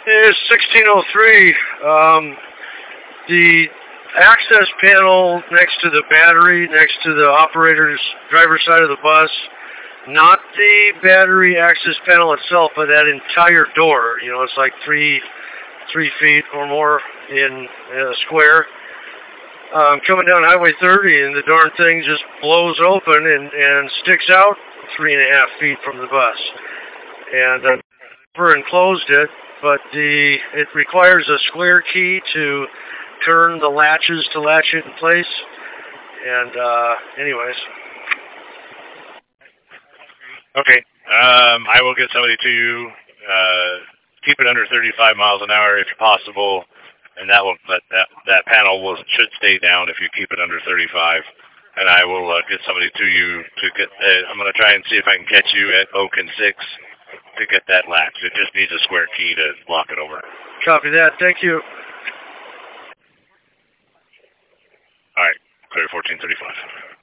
It's 1603. The access panel next to the battery, next to the operator's driver's side of the bus, not the battery access panel itself, but that entire door. You know, it's like three feet or more in a square. Coming down Highway 30, and the darn thing just blows open and sticks out 3.5 feet from the bus. And I've never enclosed it, but it requires a square key to turn the latches to latch it in place. And anyways. Okay. I will get somebody to you. Keep it under 35 miles an hour if possible, and that panel should stay down if you keep it under 35. And I will get somebody to you to get. I'm going to try and see if I can catch you at Oak and 6 to get that latch. It just needs a square key to lock it over. Copy that. Thank you. All right. Clear 1435.